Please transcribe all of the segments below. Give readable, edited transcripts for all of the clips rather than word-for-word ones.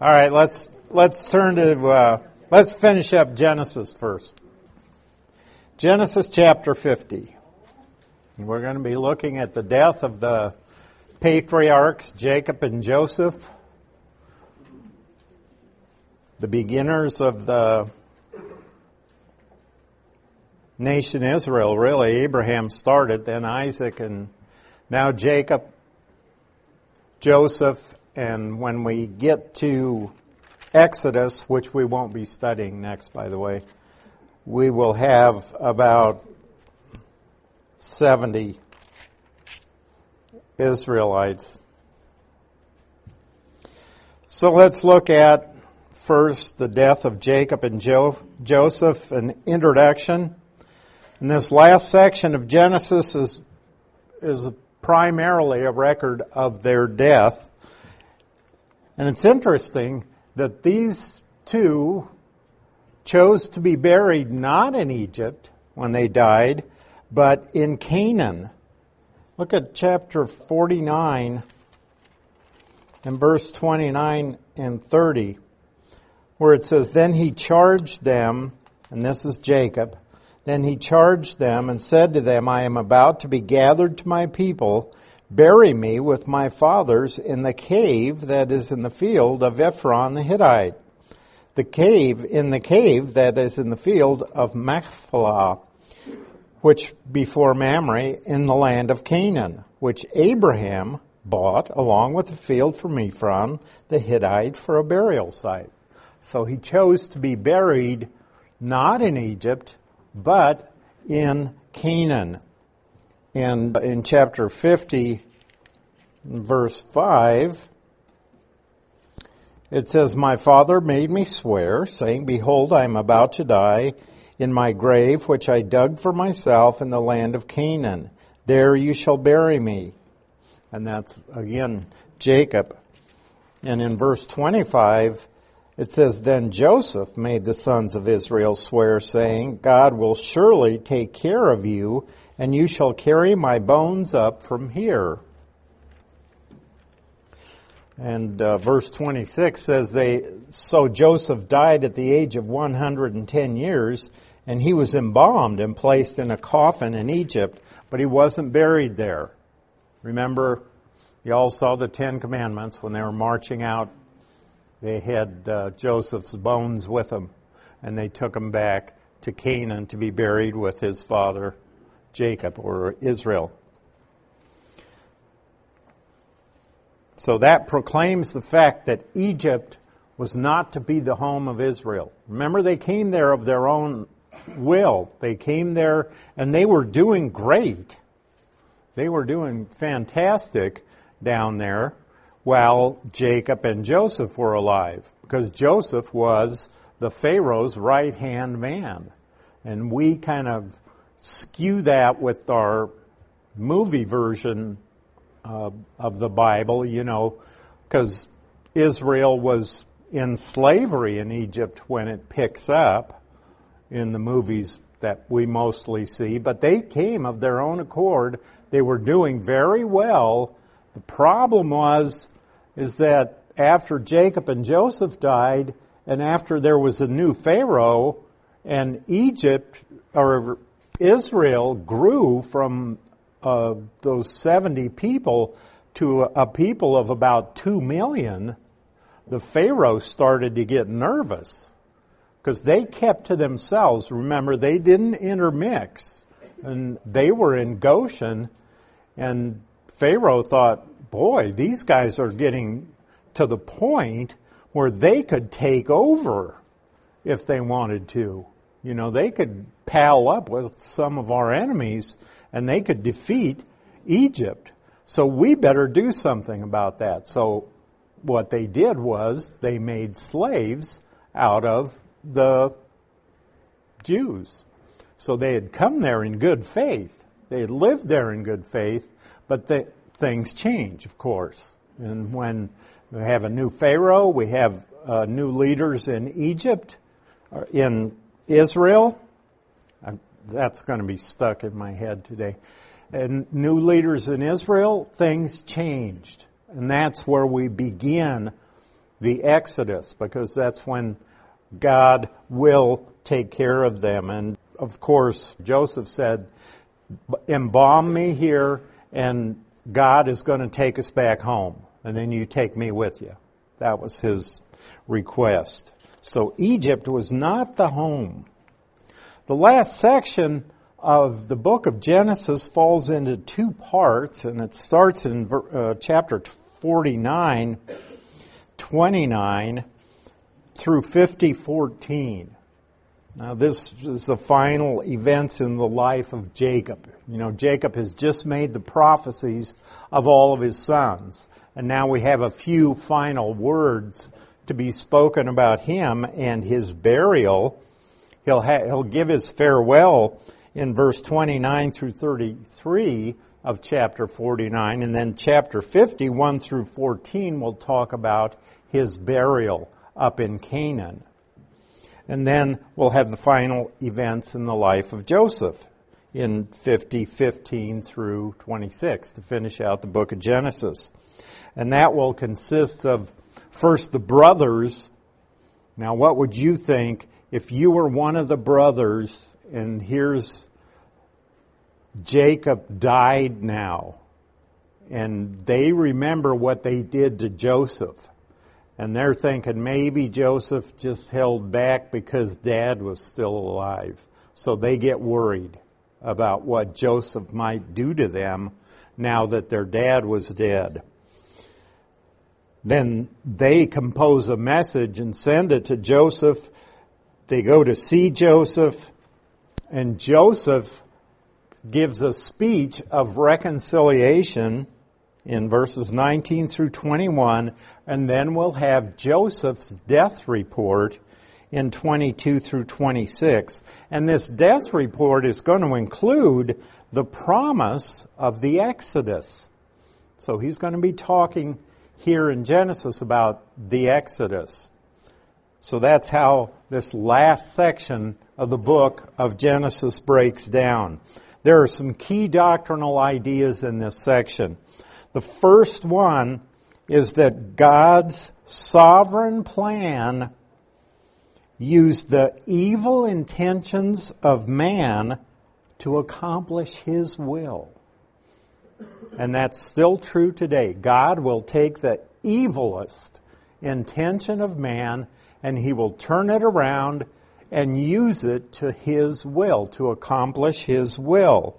All right, let's turn to let's finish up Genesis first. Genesis chapter 50. We're going to be looking at the death of the patriarchs Jacob and Joseph, the beginners of the nation Israel. Really, Abraham started, then Isaac, and now Jacob, Joseph, and when we get to Exodus, which we won't be studying next, by the way, we will have about 70 Israelites. So let's look at first the death of Jacob and Joseph, an introduction. And this last section of Genesis is primarily a record of their death. And it's interesting that these two chose to be buried not in Egypt when they died, but in Canaan. Look at chapter 49 and verse 29 and 30, where it says, "Then he charged them," and this is Jacob, "then he charged them and said to them, I am about to be gathered to my people. Bury me with my fathers in the cave that is in the field of Ephron the Hittite, the cave that is in the field of Machpelah, which before Mamre in the land of Canaan, which Abraham bought along with the field from Ephron the Hittite for a burial site." So he chose to be buried not in Egypt, but in Canaan. And in chapter 50, verse 5, it says, "My father made me swear, saying, Behold, I am about to die in my grave, which I dug for myself in the land of Canaan. There you shall bury me." And that's, again, Jacob. And in verse 25, it says, "Then Joseph made the sons of Israel swear, saying, God will surely take care of you, and you shall carry my bones up from here." And verse 26 says, "So Joseph died at the age of 110 years, and he was embalmed and placed in a coffin in Egypt, but he wasn't buried there." Remember, you all saw the Ten Commandments when they were marching out. They had Joseph's bones with them, and they took him back to Canaan to be buried with his father, Jacob, or Israel. So that proclaims the fact that Egypt was not to be the home of Israel. Remember, they came there of their own will. They came there, and they were doing great. They were doing fantastic down there while Jacob and Joseph were alive, because Joseph was the Pharaoh's right-hand man. And we kind of skew that with our movie version of the Bible, because Israel was in slavery in Egypt when it picks up in the movies that we mostly see. But they came of their own accord. They were doing very well. The problem is that after Jacob and Joseph died, and after there was a new Pharaoh, and Egypt, or Israel, grew from those 70 people to a people of about 2 million, the Pharaoh started to get nervous because they kept to themselves. Remember, they didn't intermix, and they were in Goshen, and Pharaoh thought, boy, these guys are getting to the point where they could take over if they wanted to. They could pal up with some of our enemies and they could defeat Egypt. So we better do something about that. So what they did was they made slaves out of the Jews. So they had come there in good faith. They had lived there in good faith, but things change, of course. And when we have a new Pharaoh, we have new leaders in Egypt, in Israel. That's going to be stuck in my head today. And new leaders in Israel, things changed. And that's where we begin the Exodus, because that's when God will take care of them. And of course, Joseph said, embalm me here, and God is going to take us back home, and then you take me with you. That was his request. So Egypt was not the home. The last section of the book of Genesis falls into two parts, and it starts in chapter 49, 29 through 50:14. Now this is the final events in the life of Jacob. You know, Jacob has just made the prophecies of all of his sons, and now we have a few final words to be spoken about him and his burial. He'll give his farewell in verse 29 through 33 of chapter 49, and then chapter 51 through 14 will talk about his burial up in Canaan. And then we'll have the final events in the life of Joseph in 50:15 through 26 to finish out the book of Genesis. And that will consist of first the brothers. Now, what would you think if you were one of the brothers, and here's Jacob died now, and they remember what they did to Joseph, and they're thinking maybe Joseph just held back because Dad was still alive. So they get worried about what Joseph might do to them now that their dad was dead. Then they compose a message and send it to Joseph. They go to see Joseph, and Joseph gives a speech of reconciliation in verses 19 through 21, and then we'll have Joseph's death report in 22 through 26. And this death report is going to include the promise of the Exodus. So he's going to be talking here in Genesis about the Exodus. So that's how this last section of the book of Genesis breaks down. There are some key doctrinal ideas in this section. The first one is that God's sovereign plan used the evil intentions of man to accomplish His will. And that's still true today. God will take the evilest intention of man and He will turn it around and use it to His will, to accomplish His will.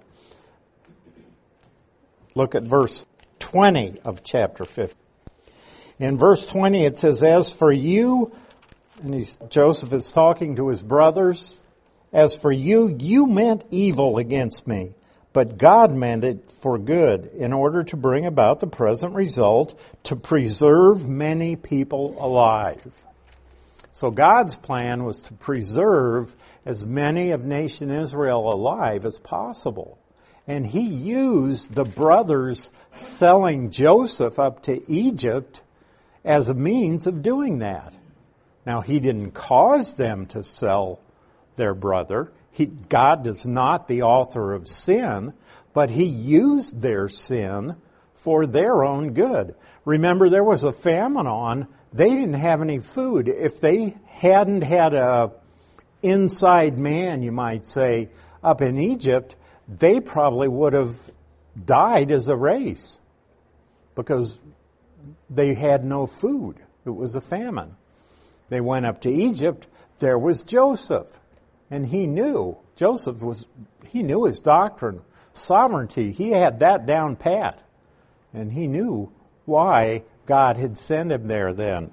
Look at verse 20 of chapter 50. In verse 20 it says, "As for you," and Joseph is talking to his brothers, "as for you, you meant evil against me, but God meant it for good, in order to bring about the present result, to preserve many people alive." So God's plan was to preserve as many of nation Israel alive as possible. And He used the brothers selling Joseph up to Egypt as a means of doing that. Now, He didn't cause them to sell their brother. God is not the author of sin, but He used their sin for their own good. Remember, there was a famine on. They didn't have any food. If they hadn't had a inside man, you might say, up in Egypt, they probably would have died as a race because they had no food. It was a famine. They went up to Egypt. There was Joseph. And he knew. He knew his doctrine, sovereignty. He had that down pat. And he knew why God had sent him there then.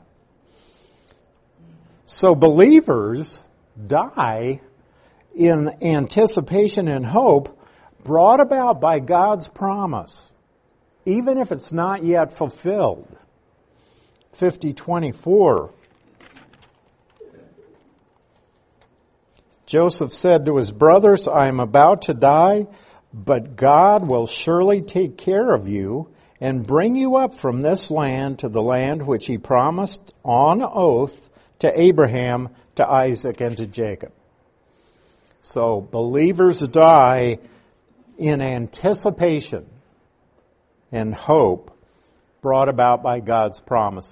So believers die in anticipation and hope brought about by God's promise, even if it's not yet fulfilled. 50:24. Joseph said to his brothers, "I am about to die, but God will surely take care of you and bring you up from this land to the land which He promised on oath to Abraham, to Isaac, and to Jacob." So believers die in anticipation and hope brought about by God's promises.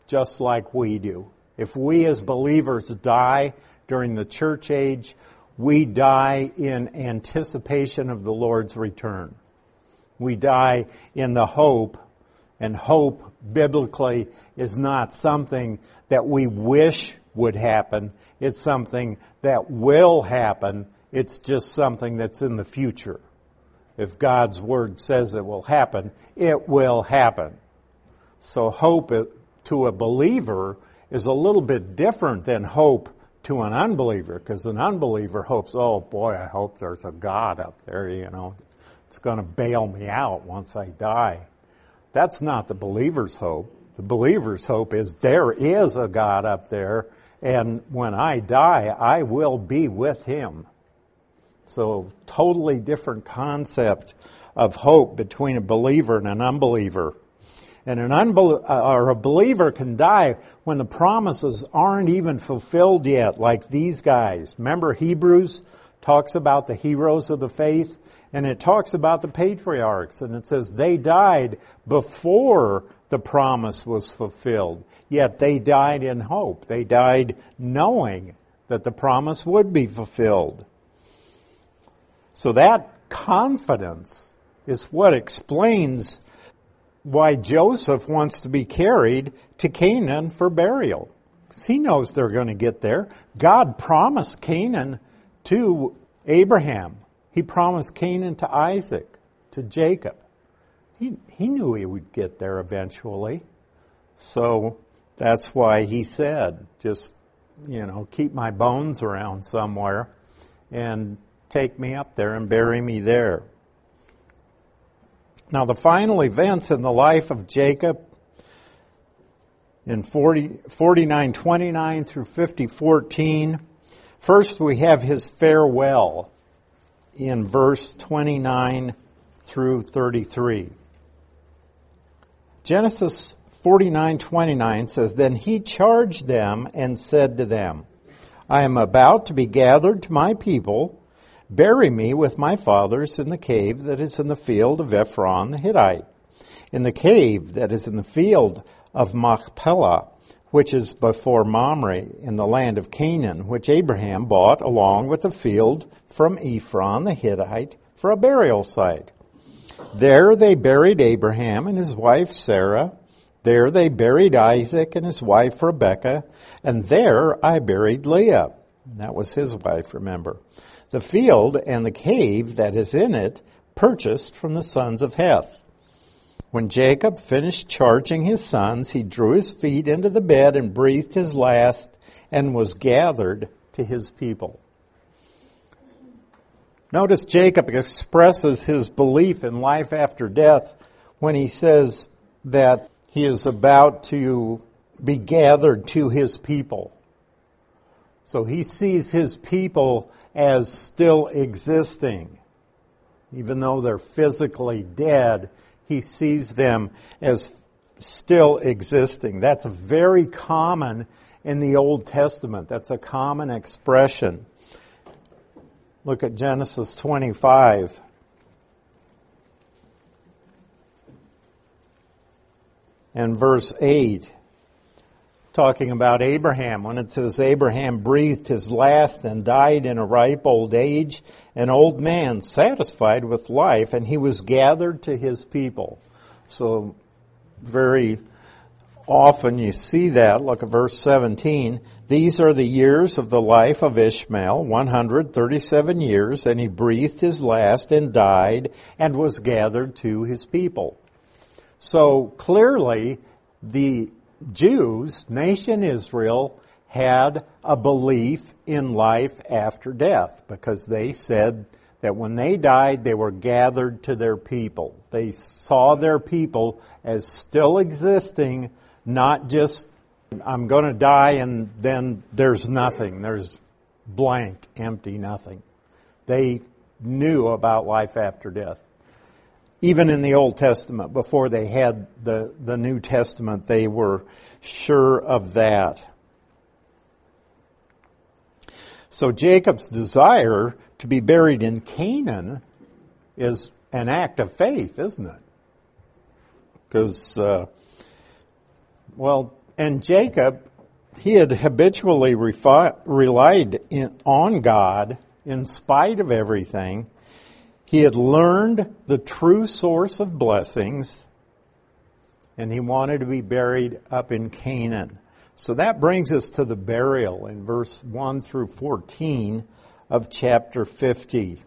just like we do. If we as believers die during the church age, we die in anticipation of the Lord's return. We die in the hope, and hope biblically is not something that we wish would happen. It's something that will happen. It's just something that's in the future. If God's Word says it will happen, it will happen. So hope to a believer is a little bit different than hope to an unbeliever, because an unbeliever hopes, oh boy, I hope there's a God up there, it's going to bail me out once I die. That's not the believer's hope. The believer's hope is there is a God up there, and when I die, I will be with Him. So, totally different concept of hope between a believer and an unbeliever. And a believer can die when the promises aren't even fulfilled yet, like these guys. Remember, Hebrews talks about the heroes of the faith, and it talks about the patriarchs, and it says they died before the promise was fulfilled. Yet they died in hope. They died knowing that the promise would be fulfilled. So that confidence is what explains why Joseph wants to be carried to Canaan for burial. Because he knows they're going to get there. God promised Canaan to Abraham. He promised Canaan to Isaac, to Jacob. He knew he would get there eventually. So that's why he said, just, keep my bones around somewhere and take me up there and bury me there. Now, the final events in the life of Jacob in 49:29 through 50:14. First, we have his farewell in verse 29 through 33. Genesis 49:29 says, "Then he charged them and said to them, I am about to be gathered to my people. Bury me with my fathers in the cave that is in the field of Ephron the Hittite, in the cave that is in the field of Machpelah, which is before Mamre, in the land of Canaan, which Abraham bought along with the field from Ephron the Hittite for a burial site. There they buried Abraham and his wife Sarah. There they buried Isaac and his wife Rebekah. And there I buried Leah." That was his wife, remember. "The field and the cave that is in it purchased from the sons of Heth. When Jacob finished charging his sons, he drew his feet into the bed and breathed his last and was gathered to his people." Notice Jacob expresses his belief in life after death when he says that he is about to be gathered to his people. So he sees his people as still existing. Even though they're physically dead, he sees them as still existing. That's very common in the Old Testament. That's a common expression. Look at Genesis 25. And verse 8, talking about Abraham, when it says Abraham breathed his last and died in a ripe old age, an old man satisfied with life, and he was gathered to his people. So very often you see that. Look at verse 17. "These are the years of the life of Ishmael, 137 years, and he breathed his last and died and was gathered to his people." So clearly the Jews, nation Israel, had a belief in life after death because they said that when they died, they were gathered to their people. They saw their people as still existing, not just, I'm going to die and then there's nothing. There's blank, empty, nothing. They knew about life after death. Even in the Old Testament, before they had the New Testament, they were sure of that. So Jacob's desire to be buried in Canaan is an act of faith, isn't it? Because, And Jacob, he had habitually relied on God in spite of everything. He had learned the true source of blessings, and he wanted to be buried up in Canaan. So that brings us to the burial in verse 1 through 14 of chapter 50.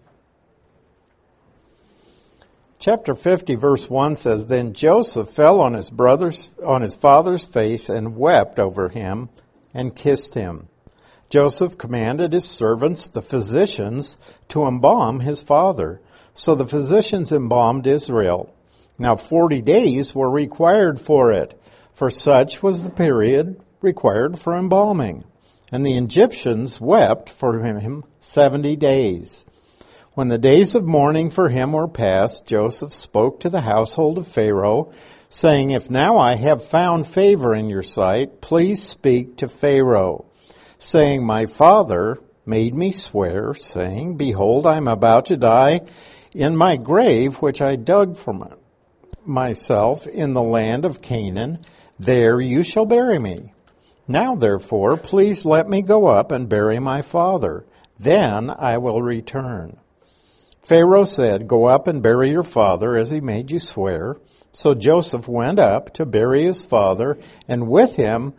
Chapter 50, verse 1 says, Then Joseph fell on his father's face and wept over him and kissed him. Joseph commanded his servants, the physicians, to embalm his father. So the physicians embalmed Israel. Now 40 days were required for it, for such was the period required for embalming. And the Egyptians wept for him 70 days. When the days of mourning for him were past, Joseph spoke to the household of Pharaoh, saying, If now I have found favor in your sight, please speak to Pharaoh, saying, My father made me swear, saying, Behold, I am about to die in my grave, which I dug for myself in the land of Canaan. There you shall bury me. Now, therefore, please let me go up and bury my father. Then I will return. Pharaoh said, Go up and bury your father as he made you swear. So Joseph went up to bury his father, and with him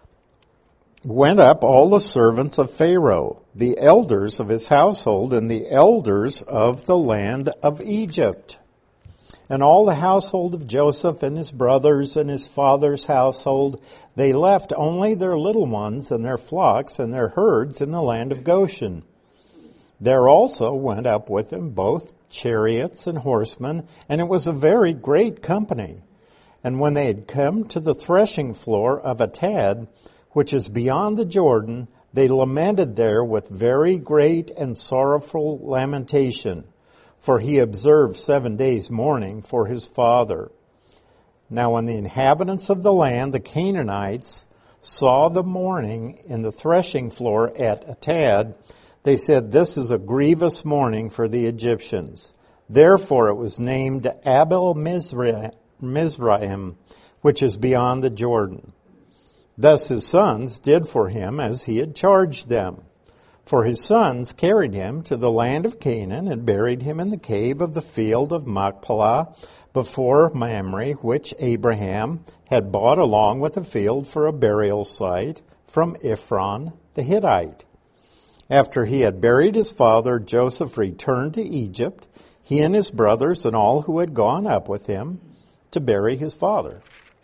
went up all the servants of Pharaoh, the elders of his household, and the elders of the land of Egypt. And all the household of Joseph and his brothers and his father's household, they left only their little ones and their flocks and their herds in the land of Goshen. There also went up with him both chariots and horsemen, and it was a very great company. And when they had come to the threshing floor of Atad, which is beyond the Jordan, they lamented there with very great and sorrowful lamentation, for he observed 7 days mourning for his father. Now when the inhabitants of the land, the Canaanites, saw the mourning in the threshing floor at Atad, they said, This is a grievous mourning for the Egyptians. Therefore it was named Abel Mizraim, which is beyond the Jordan. Thus his sons did for him as he had charged them. For his sons carried him to the land of Canaan and buried him in the cave of the field of Machpelah before Mamre, which Abraham had bought along with the field for a burial site from Ephron the Hittite. After he had buried his father, Joseph returned to Egypt, he and his brothers and all who had gone up with him to bury his father.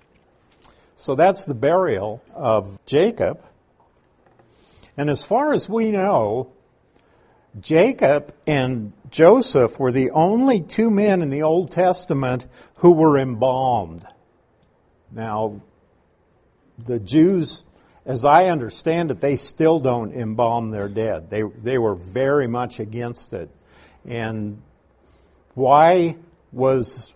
So that's the burial of Jacob. And as far as we know, Jacob and Joseph were the only two men in the Old Testament who were embalmed. Now, the Jews, as I understand it, they still don't embalm their dead. They were very much against it. And why was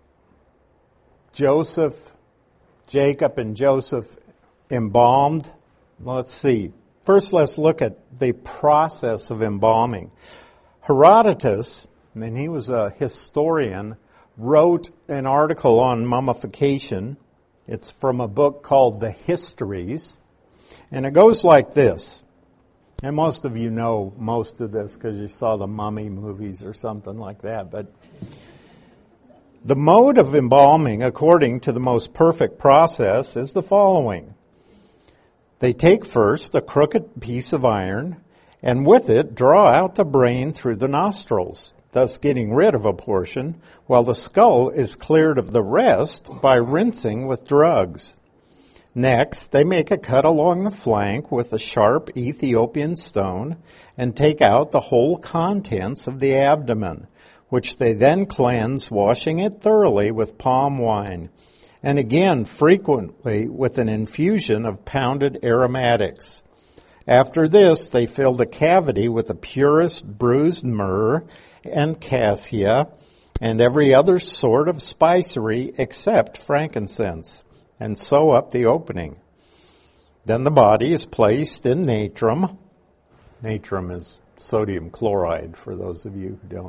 Jacob and Joseph embalmed? Well, let's see. First, let's look at the process of embalming. Herodotus, and he was a historian, wrote an article on mummification. It's from a book called The Histories. And it goes like this. And most of you know most of this because you saw the Mummy movies or something like that. But the mode of embalming, according to the most perfect process, is the following. They take first a crooked piece of iron, and with it draw out the brain through the nostrils, thus getting rid of a portion, while the skull is cleared of the rest by rinsing with drugs. Next, they make a cut along the flank with a sharp Ethiopian stone and take out the whole contents of the abdomen, which they then cleanse, washing it thoroughly with palm wine, and again frequently with an infusion of pounded aromatics. After this, they fill the cavity with the purest bruised myrrh and cassia and every other sort of spicery except frankincense, and sew up the opening. Then the body is placed in natrum. Natrum is sodium chloride, for those of you who don't.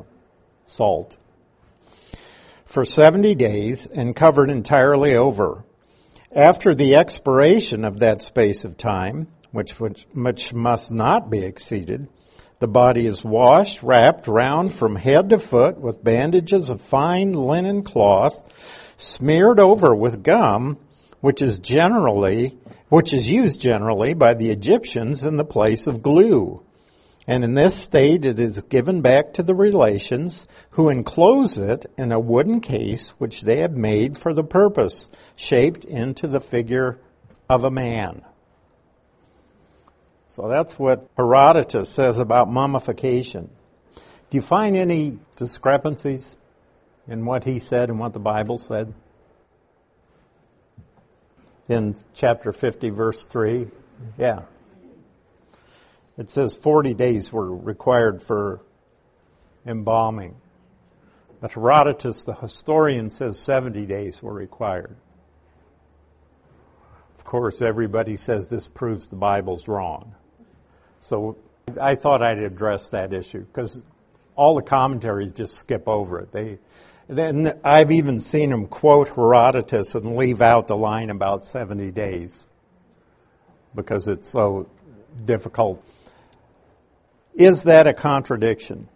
Salt. For 70 days and covered entirely over. After the expiration of that space of time, which must not be exceeded, the body is washed, wrapped round from head to foot with bandages of fine linen cloth, smeared over with gum, which is used generally by the Egyptians in the place of glue. And in this state it is given back to the relations, who enclose it in a wooden case which they have made for the purpose, shaped into the figure of a man. So that's what Herodotus says about mummification. Do you find any discrepancies in what he said and what the Bible said? In chapter 50, verse 3? Yeah. It says 40 days were required for embalming. But Herodotus, the historian, says 70 days were required. Of course, everybody says this proves the Bible's wrong. So I thought I'd address that issue because all the commentaries just skip over it. Then I've even seen them quote Herodotus and leave out the line about 70 days because it's so difficult. Is that a contradiction?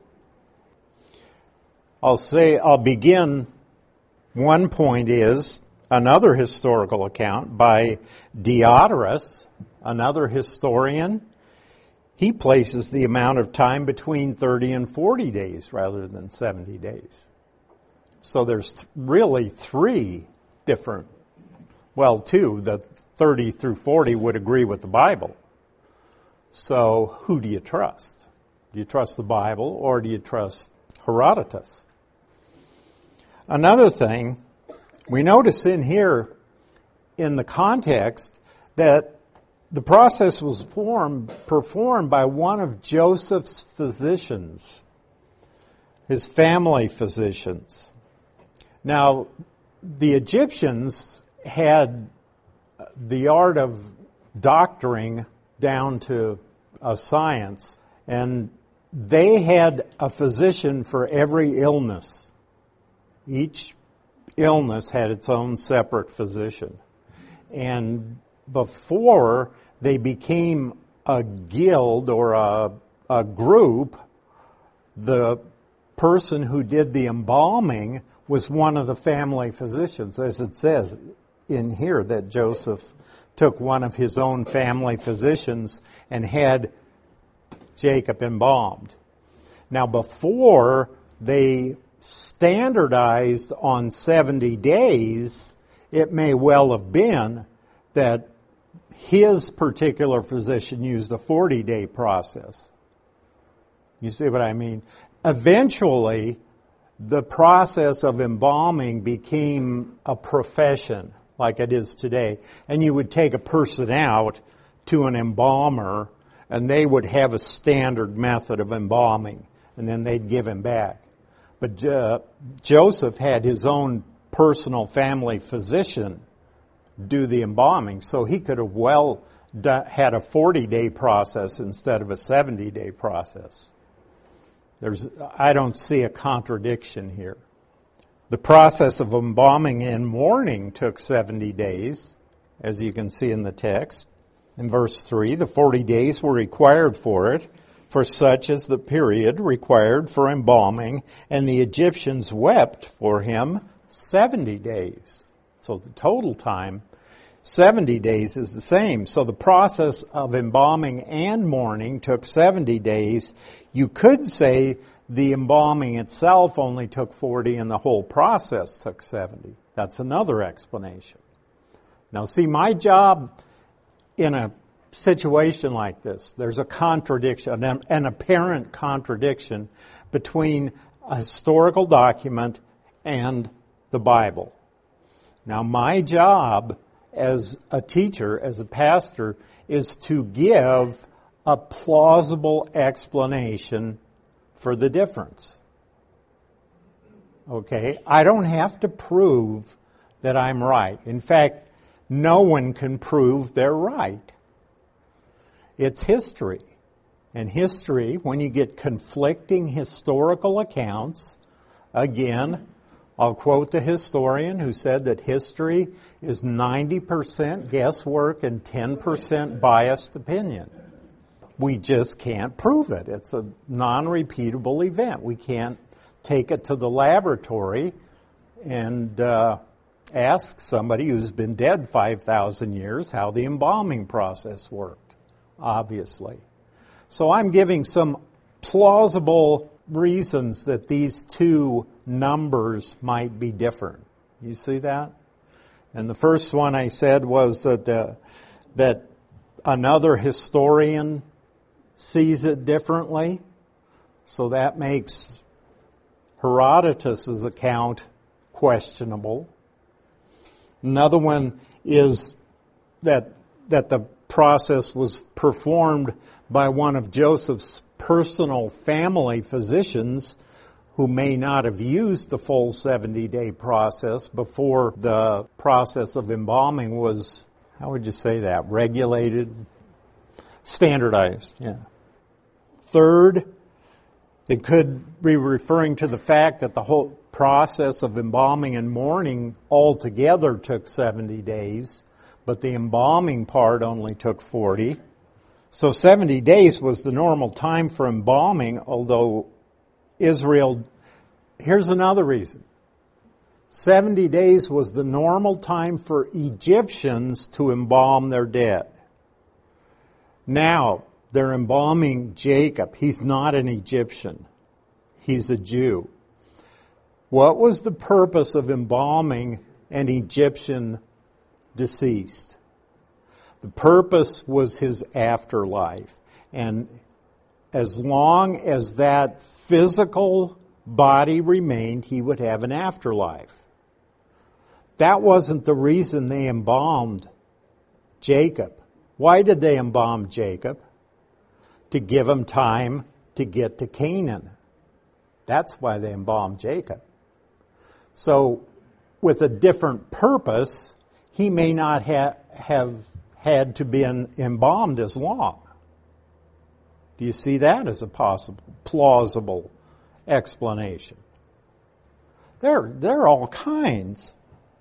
I'll begin. One point is another historical account by Diodorus, another historian. He places the amount of time between 30 and 40 days rather than 70 days. So there's really three different, two. The 30 through 40 would agree with the Bible. So who do you trust? Do you trust the Bible or do you trust Herodotus? Another thing, we notice in here in the context that the process was performed by one of Joseph's physicians, his family physicians. Now, the Egyptians had the art of doctoring down to a science, and they had a physician for every illness. Each illness had its own separate physician. And before they became a guild or a group, the person who did the embalming was one of the family physicians, as it says in here that Joseph took one of his own family physicians and had Jacob embalmed. Now, before they standardized on 70 days, it may well have been that his particular physician used a 40-day process. You see what I mean? Eventually, the process of embalming became a profession like it is today. And you would take a person out to an embalmer and they would have a standard method of embalming and then they'd give him back. But Joseph had his own personal family physician do the embalming, so he could have had a 40-day process instead of a 70-day process. I don't see a contradiction here. The process of embalming and mourning took 70 days, as you can see in the text. In verse 3, the 40 days were required for it, for such as the period required for embalming, and the Egyptians wept for him 70 days. So the total time, 70 days is the same. So the process of embalming and mourning took 70 days. You could say the embalming itself only took 40 and the whole process took 70. That's another explanation. Now see, my job in a situation like this, there's a contradiction, an apparent contradiction between a historical document and the Bible. Now my job as a teacher, as a pastor, is to give a plausible explanation for the difference. Okay? I don't have to prove that I'm right. In fact, no one can prove they're right. It's history. And history, when you get conflicting historical accounts, again, I'll quote the historian who said that history is 90% guesswork and 10% biased opinion. We just can't prove it. It's a non-repeatable event. We can't take it to the laboratory and ask somebody who's been dead 5,000 years how the embalming process worked, obviously. So I'm giving some plausible reasons that these two numbers might be different. You see that? And the first one I said was that another historian sees it differently, so that makes Herodotus' account questionable. Another one is that the process was performed by one of Joseph's personal family physicians who may not have used the full 70-day process before the process of embalming was, how would you say that, regulated, standardized, yeah. Third, it could be referring to the fact that the whole process of embalming and mourning altogether took 70 days, but the embalming part only took 40. So 70 days was the normal time for embalming, although Israel, here's another reason. 70 days was the normal time for Egyptians to embalm their dead. Now, they're embalming Jacob. He's not an Egyptian. He's a Jew. What was the purpose of embalming an Egyptian deceased? The purpose was his afterlife. And as long as that physical body remained, he would have an afterlife. That wasn't the reason they embalmed Jacob. Why did they embalm Jacob? To give him time to get to Canaan. That's why they embalmed Jacob. So, with a different purpose, he may not have had to be embalmed as long. Do you see that as a possible, plausible explanation? There are all kinds.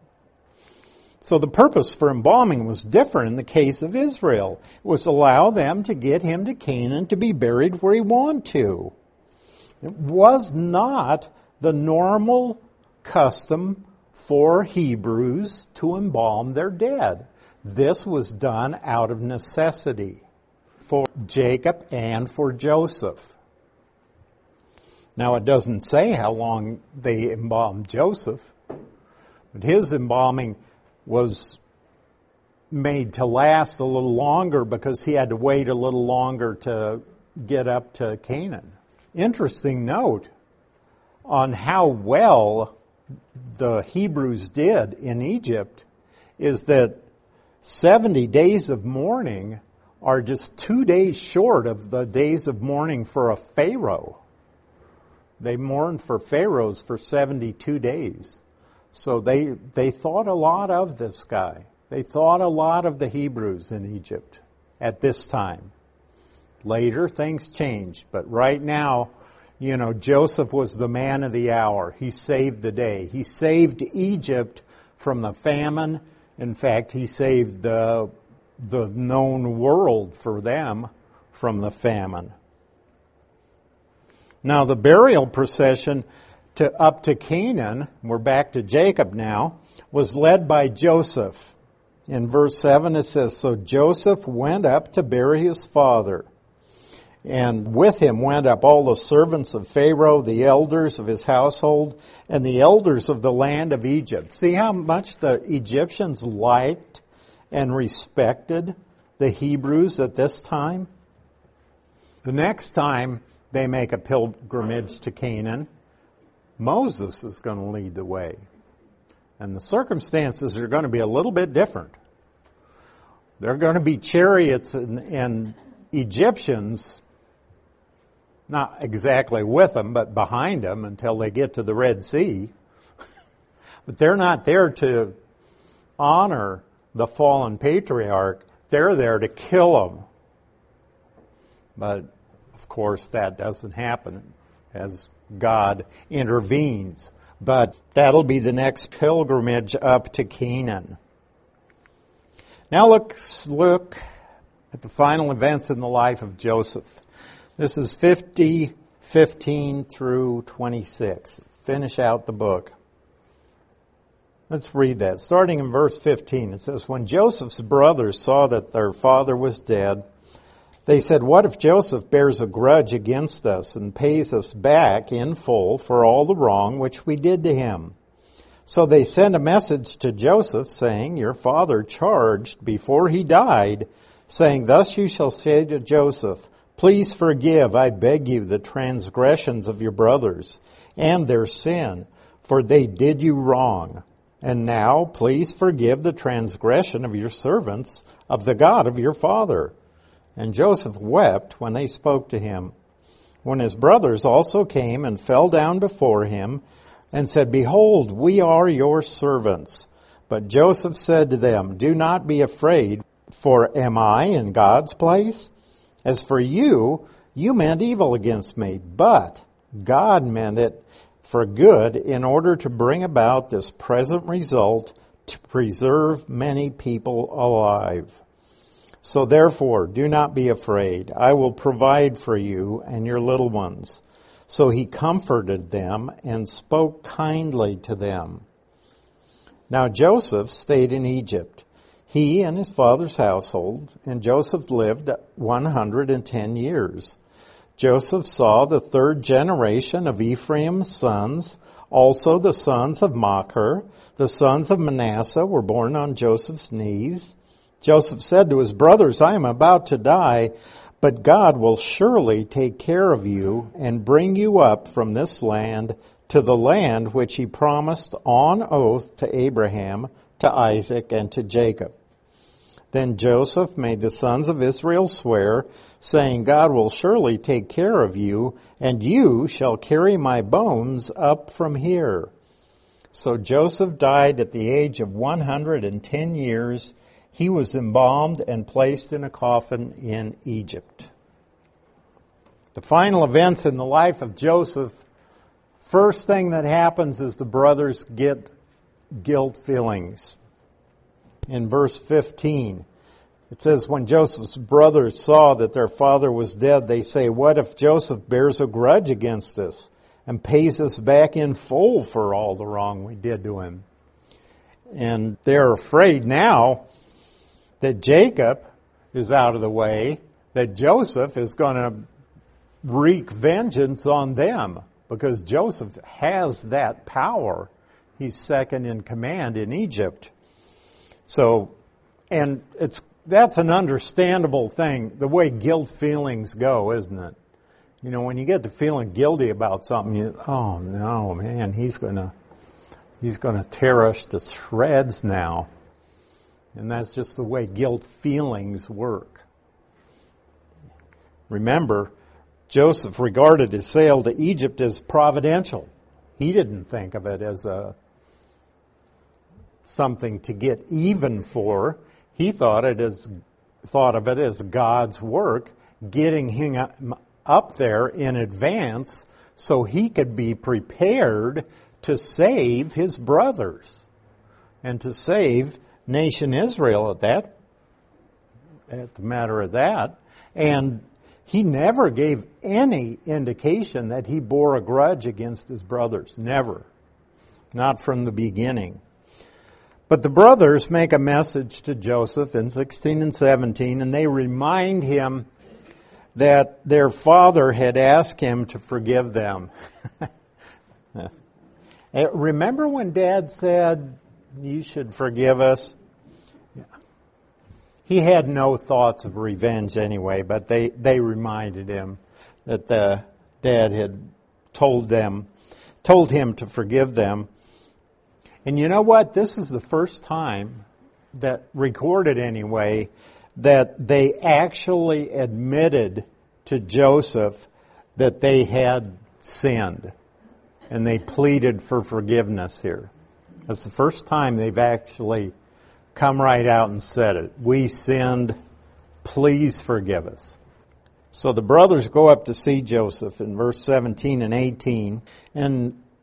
So the purpose for embalming was different in the case of Israel. It was to allow them to get him to Canaan to be buried where he wanted to. It was not the normal custom for Hebrews to embalm their dead. This was done out of necessity for Jacob and for Joseph. Now it doesn't say how long they embalmed Joseph, but his embalming was made to last a little longer because he had to wait a little longer to get up to Canaan. Interesting note on how well the Hebrews did in Egypt is that 70 days of mourning are just 2 days short of the days of mourning for a Pharaoh. They mourned for pharaohs for 72 days. So they thought a lot of this guy. They thought a lot of the Hebrews in Egypt at this time. Later, things changed. But right now, Joseph was the man of the hour. He saved the day. He saved Egypt from the famine. In fact, he saved the known world for them from the famine. Now, the burial procession up to Canaan, we're back to Jacob now, was led by Joseph. In verse 7 it says, "So Joseph went up to bury his father. And with him went up all the servants of Pharaoh, the elders of his household, and the elders of the land of Egypt." See how much the Egyptians liked and respected the Hebrews at this time? The next time they make a pilgrimage to Canaan, Moses is going to lead the way. And the circumstances are going to be a little bit different. There are going to be chariots and Egyptians, not exactly with them, but behind them until they get to the Red Sea. But they're not there to honor the fallen patriarch. They're there to kill him. But, of course, that doesn't happen as God intervenes. But that'll be the next pilgrimage up to Canaan. Now let's look at the final events in the life of Joseph. This is 50:15 through 26. Finish out the book. Let's read that. Starting in verse 15, it says, "When Joseph's brothers saw that their father was dead, they said, 'What if Joseph bears a grudge against us and pays us back in full for all the wrong which we did to him?' So they sent a message to Joseph, saying, 'Your father charged before he died, saying, Thus you shall say to Joseph, Please forgive, I beg you, the transgressions of your brothers and their sin, for they did you wrong. And now, please forgive the transgression of your servants, of the God of your father.' And Joseph wept when they spoke to him. When his brothers also came and fell down before him, and said, 'Behold, we are your servants.' But Joseph said to them, 'Do not be afraid, for am I in God's place? As for you, you meant evil against me, but God meant it for good in order to bring about this present result, to preserve many people alive. So therefore, do not be afraid. I will provide for you and your little ones.' So he comforted them and spoke kindly to them. Now Joseph stayed in Egypt, he and his father's household, and Joseph lived 110 years. Joseph saw the third generation of Ephraim's sons, also the sons of Machir. The sons of Manasseh were born on Joseph's knees. Joseph said to his brothers, 'I am about to die, but God will surely take care of you and bring you up from this land to the land which he promised on oath to Abraham, to Isaac, and to Jacob.' Then Joseph made the sons of Israel swear, saying, 'God will surely take care of you, and you shall carry my bones up from here.' So Joseph died at the age of 110 years. He was embalmed and placed in a coffin in Egypt." The final events in the life of Joseph, first thing that happens is the brothers get guilt feelings. In verse 15, it says, "When Joseph's brothers saw that their father was dead, they say, 'What if Joseph bears a grudge against us and pays us back in full for all the wrong we did to him?' And they're afraid now that Jacob is out of the way, that Joseph is going to wreak vengeance on them, because Joseph has that power. He's second in command in Egypt. So, and that's an understandable thing, the way guilt feelings go, isn't it? You know, when you get to feeling guilty about something, oh no, man, he's going to tear us to shreds now. And that's just the way guilt feelings work. Remember, Joseph regarded his sale to Egypt as providential. He didn't think of it as something to get even for. He thought of it as God's work, getting him up there in advance so he could be prepared to save his brothers and to save nation Israel at the matter of that. And he never gave any indication that he bore a grudge against his brothers. Never. Not from the beginning. But the brothers make a message to Joseph in 16 and 17, and they remind him that their father had asked him to forgive them. Remember when Dad said, "You should forgive us"? He had no thoughts of revenge anyway, but they reminded him that Dad had told him to forgive them. And you know what? This is the first time that, recorded anyway, that they actually admitted to Joseph that they had sinned. And they pleaded for forgiveness here. That's the first time they've actually come right out and said it. "We sinned. Please forgive us." So the brothers go up to see Joseph in verse 17 and 18. And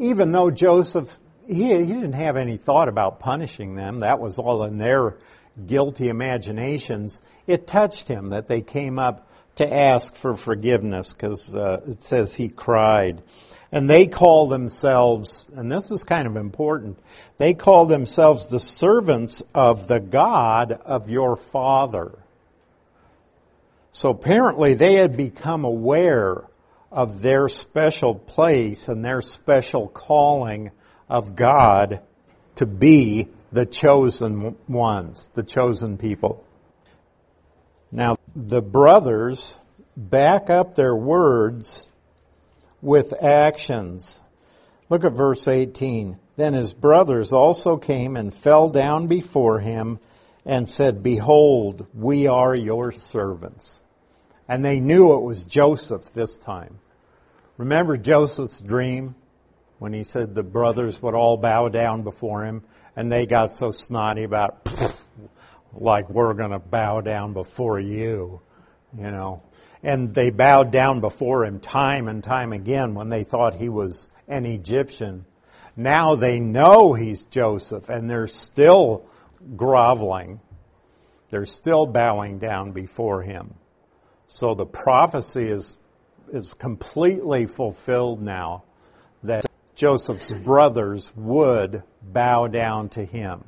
even though Joseph, he didn't have any thought about punishing them, that was all in their guilty imaginations, it touched him that they came up to ask for forgiveness, because it says he cried. And they call themselves, and this is kind of important, they call themselves the servants of the God of your father. So apparently they had become aware of their special place and their special calling of God to be the chosen ones, the chosen people. Now, the brothers back up their words with actions. Look at verse 18. Then his brothers also came and fell down before him and said, "Behold, we are your servants." And they knew it was Joseph this time. Remember Joseph's dream when he said the brothers would all bow down before him, and they got so snotty about, like, we're going to bow down before you, you know. And they bowed down before him time and time again when they thought he was an Egyptian. Now they know he's Joseph, and they're still groveling. They're still bowing down before him. So the prophecy is completely fulfilled now, that Joseph's brothers would bow down to him.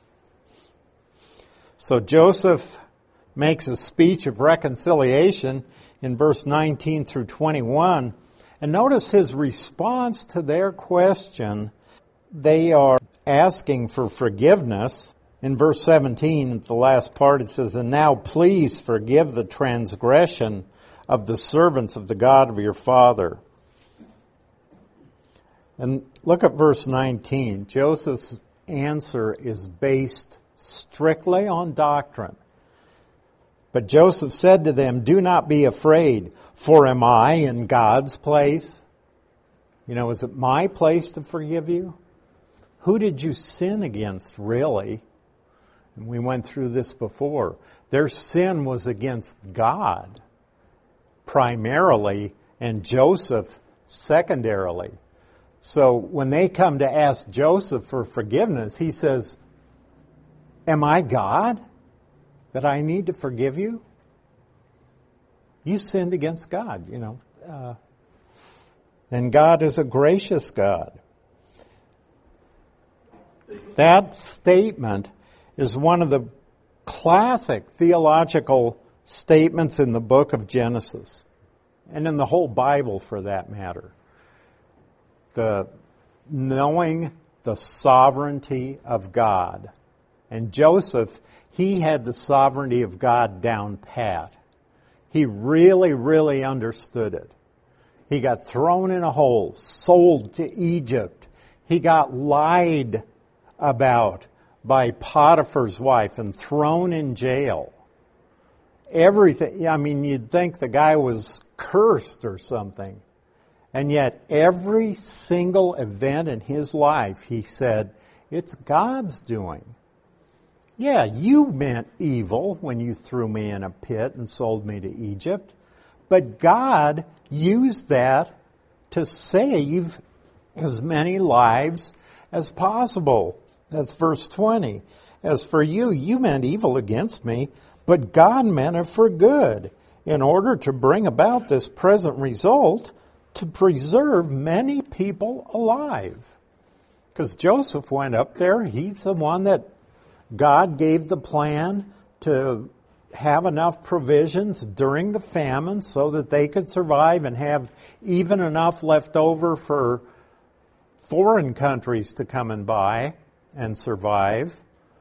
So Joseph makes a speech of reconciliation in verse 19 through 21. And notice his response to their question. They are asking for forgiveness. In verse 17, at the last part, it says, "And now please forgive the transgression of the servants of the God of your father." And look at verse 19. Joseph's answer is based strictly on doctrine. But Joseph said to them, "Do not be afraid, for am I in God's place?" You know, is it my place to forgive you? Who did you sin against, really? And we went through this before. Their sin was against God, primarily, and Joseph, secondarily. So when they come to ask Joseph for forgiveness, he says, "Am I God that I need to forgive you? You sinned against God, you know." And God is a gracious God. That statement is one of the classic theological statements in the book of Genesis, and in the whole Bible for that matter. The knowing the sovereignty of God. And Joseph, he had the sovereignty of God down pat. He really, really understood it. He got thrown in a hole, sold to Egypt. He got lied about by Potiphar's wife and thrown in jail. Everything, I mean, you'd think the guy was cursed or something. And yet every single event in his life, he said, it's God's doing. Yeah, you meant evil when you threw me in a pit and sold me to Egypt. But God used that to save as many lives as possible. That's verse 20. As for you, you meant evil against me, but God meant it for good, in order to bring about this present result, to preserve many people alive. Because Joseph went up there. He's the one that God gave the plan to have enough provisions during the famine so that they could survive and have even enough left over for foreign countries to come and buy and survive.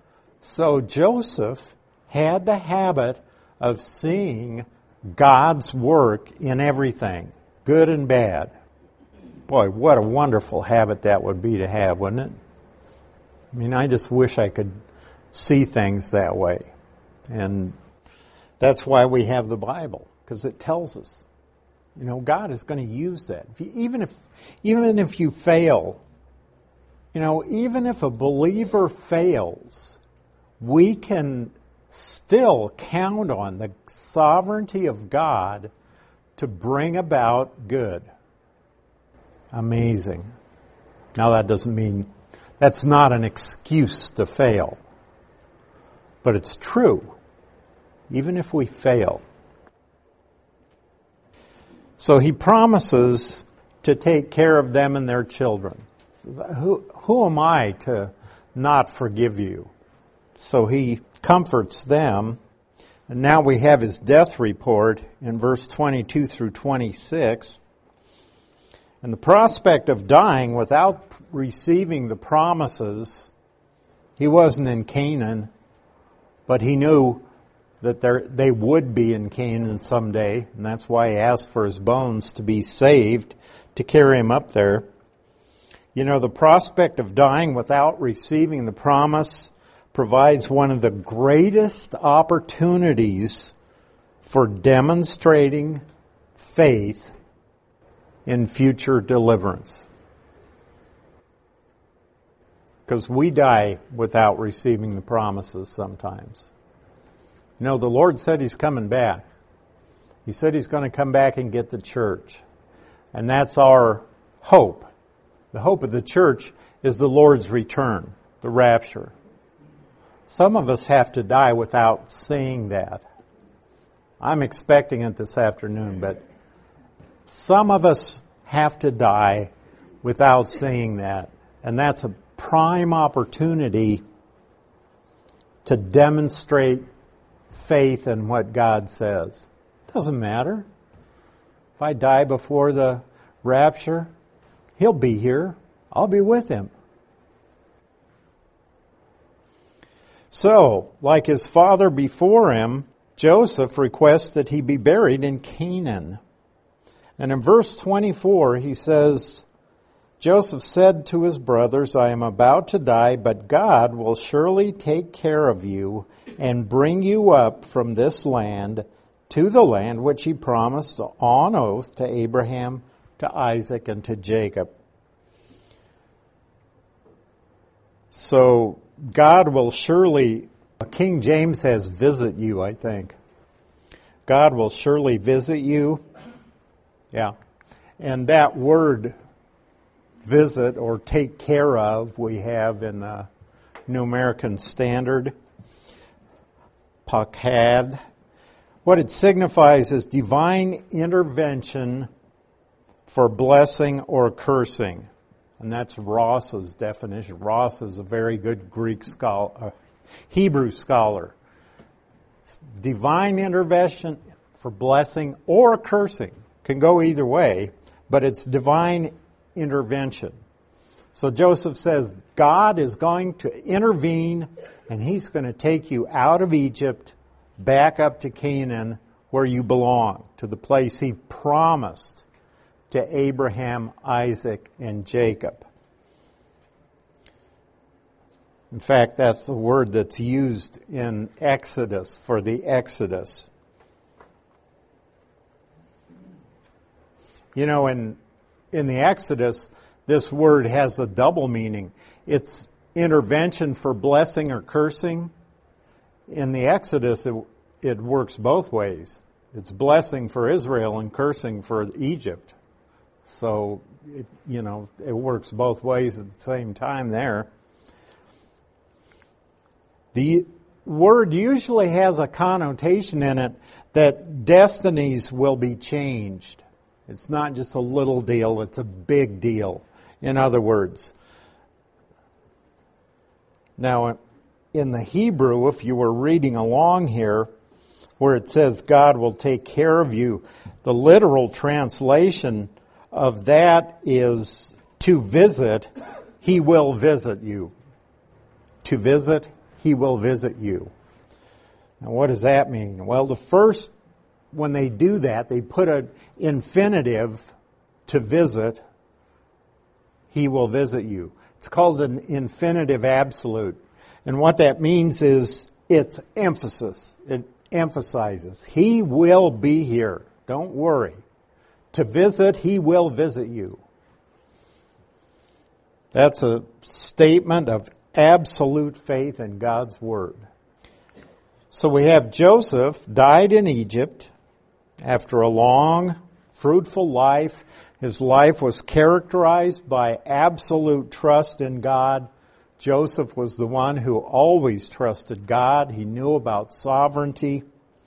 So Joseph had the habit of seeing God's work in everything, good and bad. Boy, what a wonderful habit that would be to have, wouldn't it? I mean, I just wish I could see things that way. And that's why we have the Bible, because it tells us, you know, God is going to use that. Even if you fail, you know, even if a believer fails, we can still count on the sovereignty of God to bring about good. Amazing. Now that doesn't mean, that's not an excuse to fail. But it's true, even if we fail. So he promises to take care of them and their children. Who am I to not forgive you? So he comforts them. And now we have his death report in verse 22 through 26. And the prospect of dying without receiving the promises, he wasn't in Canaan, but he knew that they would be in Canaan someday, and that's why he asked for his bones to be saved, to carry him up there. You know, the prospect of dying without receiving the promise provides one of the greatest opportunities for demonstrating faith in future deliverance. Because we die without receiving the promises sometimes. You know, the Lord said He's coming back. He said He's going to come back and get the church. And that's our hope. The hope of the church is the Lord's return, the rapture. Some of us have to die without seeing that. I'm expecting it this afternoon, but some of us have to die without seeing that. And that's a prime opportunity to demonstrate faith in what God says. Doesn't matter. If I die before the rapture, He'll be here. I'll be with Him. So, like his father before him, Joseph requests that he be buried in Canaan. And in verse 24, he says, Joseph said to his brothers, I am about to die, but God will surely take care of you and bring you up from this land to the land which He promised on oath to Abraham, to Isaac, and to Jacob. So God will surely, King James has visit you, I think. God will surely visit you. Yeah. And that word visit or take care of we have in the New American Standard, pakad. What it signifies is divine intervention for blessing or cursing. And that's Ross's definition. Ross is a very good Greek scholar, Hebrew scholar. Divine intervention for blessing or cursing. Can go either way, but it's divine intervention. So Joseph says, God is going to intervene, and He's going to take you out of Egypt, back up to Canaan, where you belong, to the place He promised to Abraham, Isaac, and Jacob. In fact, that's the word that's used in Exodus for the Exodus. You know, in the Exodus, this word has a double meaning. It's intervention for blessing or cursing. In the Exodus, it works both ways. It's blessing for Israel and cursing for Egypt. So, it works both ways at the same time there. The word usually has a connotation in it that destinies will be changed. It's not just a little deal, it's a big deal. In other words, now in the Hebrew, if you were reading along here, where it says God will take care of you, the literal translation of that is to visit, He will visit you. To visit, He will visit you. Now what does that mean? Well, when they do that, they put an infinitive to visit, He will visit you. It's called an infinitive absolute. And what that means is it's emphasis. It emphasizes. He will be here. Don't worry. To visit, He will visit you. That's a statement of absolute faith in God's Word. So we have Joseph died in Egypt after a long fruitful life. His life was characterized by absolute trust in God. Joseph was the one who always trusted God. He knew about sovereignty.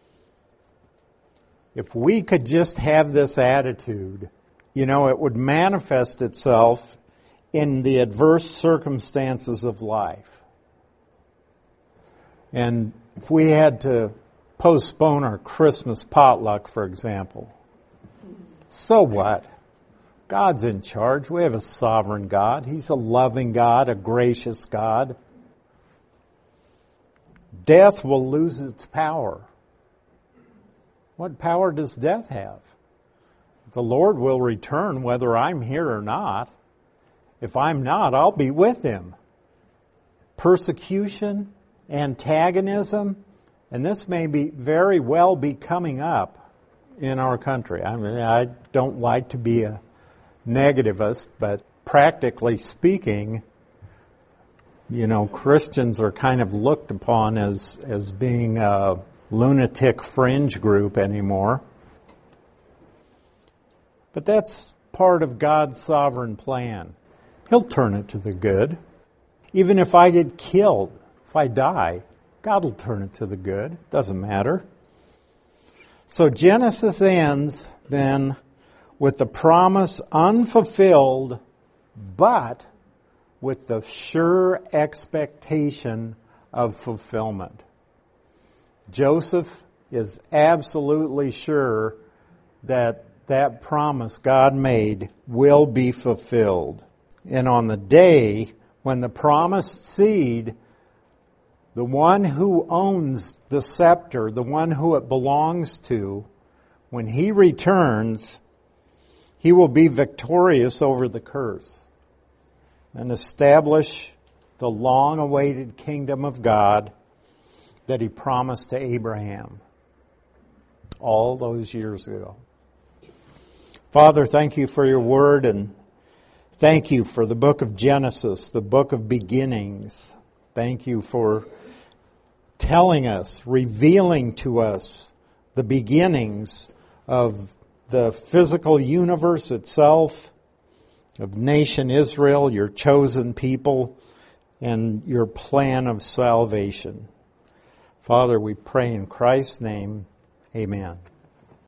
If we could just have this attitude, it would manifest itself in the adverse circumstances of life. And if we had to postpone our Christmas potluck, for example, so what? God's in charge. We have a sovereign God. He's a loving God, a gracious God. Death will lose its power. What power does death have? The Lord will return whether I'm here or not. If I'm not, I'll be with Him. Persecution, antagonism, and this may be very well be coming up in our country. I don't like to be a negativist, but practically speaking, Christians are kind of looked upon as being a lunatic fringe group anymore. But that's part of God's sovereign plan. He'll turn it to the good. Even if I get killed, if I die, God will turn it to the good. Doesn't matter. So Genesis ends then with the promise unfulfilled, but with the sure expectation of fulfillment. Joseph is absolutely sure that that promise God made will be fulfilled. And on the day when the promised seed, the one who owns the scepter, the one who it belongs to, when he returns, he will be victorious over the curse and establish the long-awaited kingdom of God that He promised to Abraham all those years ago. Father, thank You for Your word, and thank You for the book of Genesis, the book of beginnings. Thank You for telling us, revealing to us the beginnings of the physical universe itself, of nation Israel, Your chosen people, and Your plan of salvation. Father, we pray in Christ's name, amen.